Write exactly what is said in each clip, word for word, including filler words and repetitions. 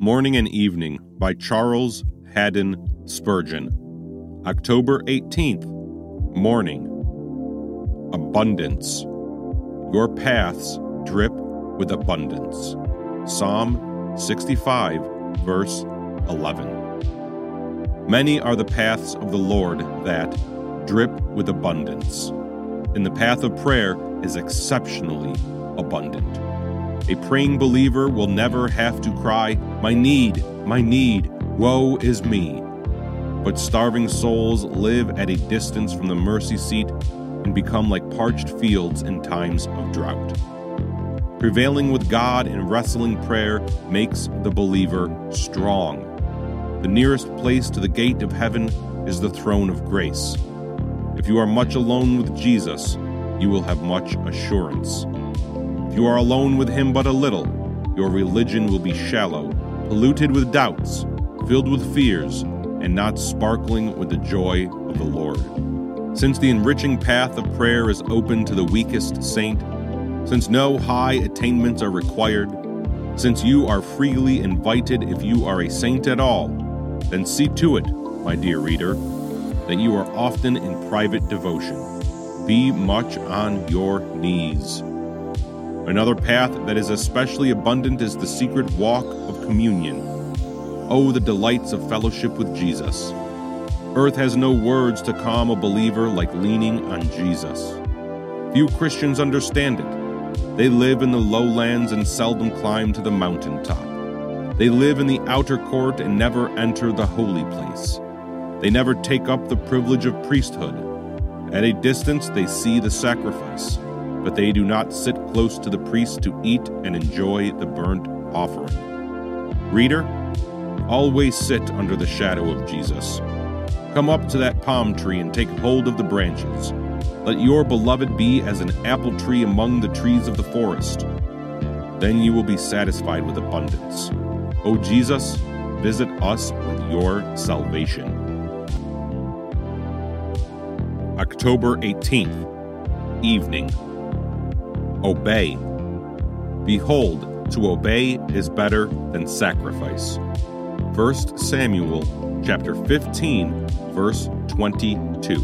Morning and Evening by Charles Haddon Spurgeon. October eighteenth, Morning. Abundance. Your paths drip with abundance. Psalm sixty-five, verse eleven. Many are the paths of the Lord that drip with abundance, and the path of prayer is exceptionally abundant. A praying believer will never have to cry, "My need, my need, woe is me." But starving souls live at a distance from the mercy seat and become like parched fields in times of drought. Prevailing with God in wrestling prayer makes the believer strong. The nearest place to the gate of heaven is the throne of grace. If you are much alone with Jesus, you will have much assurance. If you are alone with him but a little, your religion will be shallow, polluted with doubts, filled with fears, and not sparkling with the joy of the Lord. Since the enriching path of prayer is open to the weakest saint, since no high attainments are required, since you are freely invited if you are a saint at all, then see to it, my dear reader, that you are often in private devotion. Be much on your knees. Another path that is especially abundant is the secret walk of communion. Oh, the delights of fellowship with Jesus. Earth has no words to calm a believer like leaning on Jesus. Few Christians understand it. They live in the lowlands and seldom climb to the mountaintop. They live in the outer court and never enter the holy place. They never take up the privilege of priesthood. At a distance they see the sacrifice, but they do not sit close to the priest to eat and enjoy the burnt offering. Reader, always sit under the shadow of Jesus. Come up to that palm tree and take hold of the branches. Let your beloved be as an apple tree among the trees of the forest. Then you will be satisfied with abundance. O Jesus, visit us with your salvation. October eighteenth, Evening. Obey. Behold, to obey is better than sacrifice. First Samuel chapter fifteen, verse twenty-two.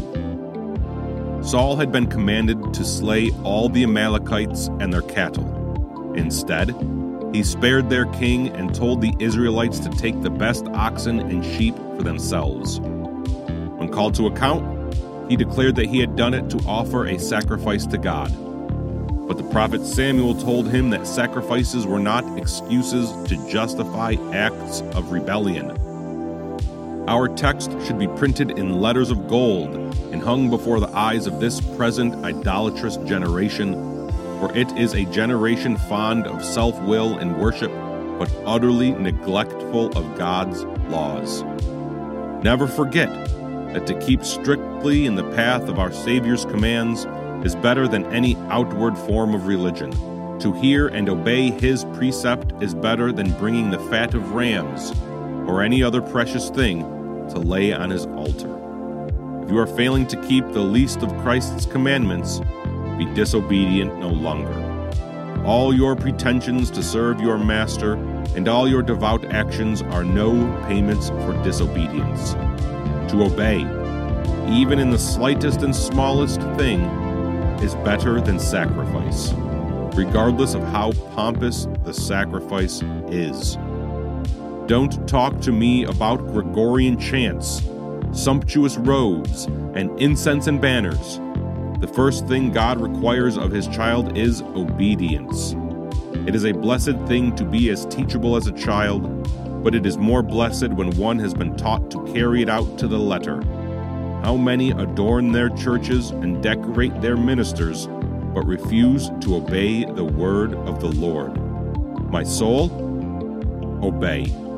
Saul had been commanded to slay all the Amalekites and their cattle. Instead, he spared their king and told the Israelites to take the best oxen and sheep for themselves. When called to account, he declared that he had done it to offer a sacrifice to God. But the prophet Samuel told him that sacrifices were not excuses to justify acts of rebellion. Our text should be printed in letters of gold and hung before the eyes of this present idolatrous generation, for it is a generation fond of self-will and worship, but utterly neglectful of God's laws. Never forget that to keep strictly in the path of our Savior's commands is better than any outward form of religion. To hear and obey his precept is better than bringing the fat of rams or any other precious thing to lay on his altar. If you are failing to keep the least of Christ's commandments, be disobedient no longer. All your pretensions to serve your master and all your devout actions are no payments for disobedience. To obey, even in the slightest and smallest thing, is better than sacrifice, regardless of how pompous the sacrifice is. Don't talk to me about Gregorian chants, sumptuous robes, and incense and banners. The first thing God requires of his child is obedience. It is a blessed thing to be as teachable as a child, but it is more blessed when one has been taught to carry it out to the letter. How many adorn their churches and decorate their ministers, but refuse to obey the word of the Lord? My soul, obey.